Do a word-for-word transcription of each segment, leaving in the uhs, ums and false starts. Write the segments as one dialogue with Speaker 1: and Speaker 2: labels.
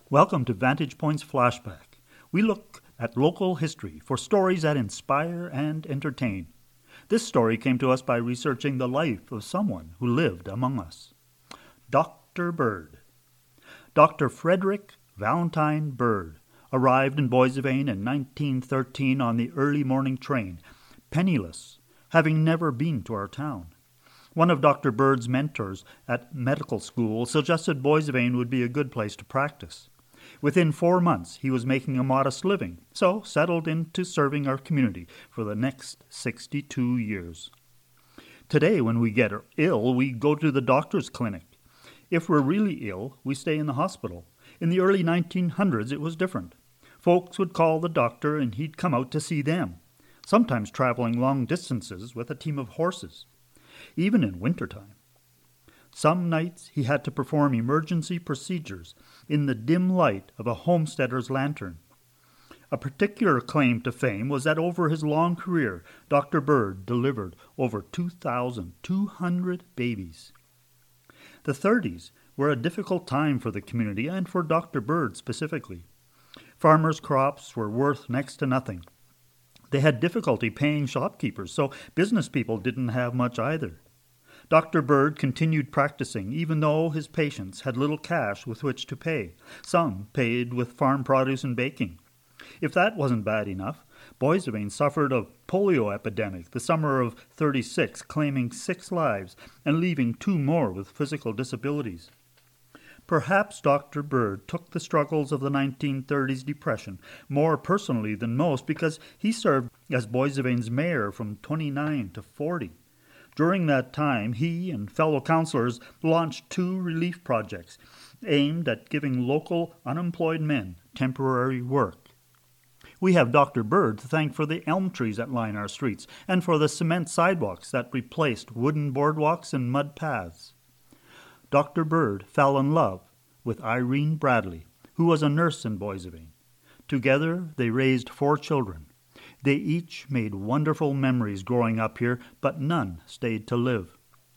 Speaker 1: Welcome to Vantage Point's Flashback. We look at local history for stories that inspire and entertain. This story came to us by researching the life of someone who lived among us. Doctor Bird. Doctor Frederick Valentine Bird arrived in Boissevain in nineteen thirteen on the early morning train, penniless, having never been to our town. One of Doctor Bird's mentors at medical school suggested Boissevain would be a good place to practice. Within four months, he was making a modest living, so settled into serving our community for the next sixty-two years. Today, when we get ill, we go to the doctor's clinic. If we're really ill, we stay in the hospital. In the early nineteen hundreds, it was different. Folks would call the doctor, and he'd come out to see them, sometimes traveling long distances with a team of horses, even in wintertime. Some nights he had to perform emergency procedures in the dim light of a homesteader's lantern. A particular claim to fame was that over his long career, Doctor Bird delivered over two thousand two hundred babies. The thirties were a difficult time for the community and for Doctor Bird specifically. Farmers' crops were worth next to nothing. They had difficulty paying shopkeepers, so business people didn't have much either. Doctor Bird continued practicing, even though his patients had little cash with which to pay. Some paid with farm produce and baking. If that wasn't bad enough, Boissevain suffered a polio epidemic the summer of thirty-six, claiming six lives and leaving two more with physical disabilities. Perhaps Doctor Bird took the struggles of the nineteen thirties depression more personally than most because he served as Boissevain's mayor from twenty-nine to forty. During that time, he and fellow councillors launched two relief projects aimed at giving local unemployed men temporary work. We have Doctor Bird to thank for the elm trees that line our streets and for the cement sidewalks that replaced wooden boardwalks and mud paths. Doctor Bird fell in love with Irene Bradley, who was a nurse in Boissevain. Together, they raised four children. They each made wonderful memories growing up here, but none stayed to live.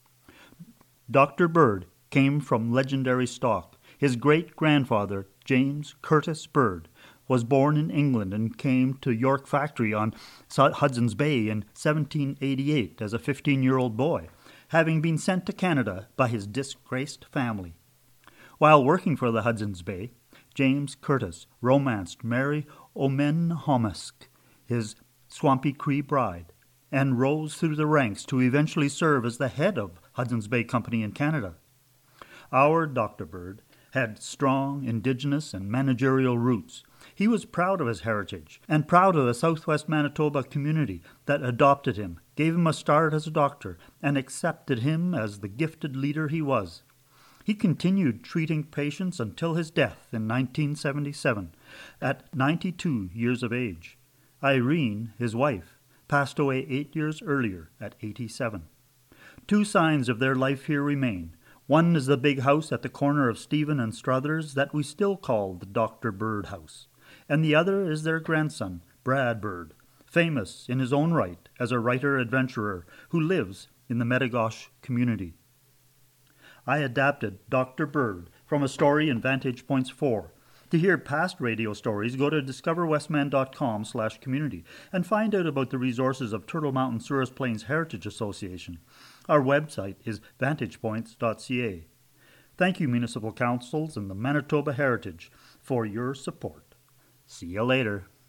Speaker 1: Doctor Bird came from legendary stock. His great-grandfather, James Curtis Bird, was born in England and came to York Factory on Hudson's Bay in seventeen eighty-eight as a fifteen-year-old boy, having been sent to Canada by his disgraced family. While working for the Hudson's Bay, James Curtis romanced Mary Omenhomesk, his Swampy Cree bride, and rose through the ranks to eventually serve as the head of Hudson's Bay Company in Canada. Our Doctor Bird had strong Indigenous and managerial roots. He was proud of his heritage and proud of the Southwest Manitoba community that adopted him, gave him a start as a doctor, and accepted him as the gifted leader he was. He continued treating patients until his death in nineteen seventy-seven, at ninety-two years of age. Irene, his wife, passed away eight years earlier at eighty-seven. Two signs of their life here remain. One is the big house at the corner of Stephen and Struthers that we still call the Doctor Bird House, and the other is their grandson, Brad Bird, famous in his own right as a writer-adventurer who lives in the Metigoshe community. I adapted Doctor Bird from a story in Vantage Points four. To hear past radio stories, go to discover westman dot com slash community and find out about the resources of Turtle Mountain Souris Plains Heritage Association. Our website is vantage points dot c a. Thank you, municipal councils and the Manitoba Heritage, for your support. See you later.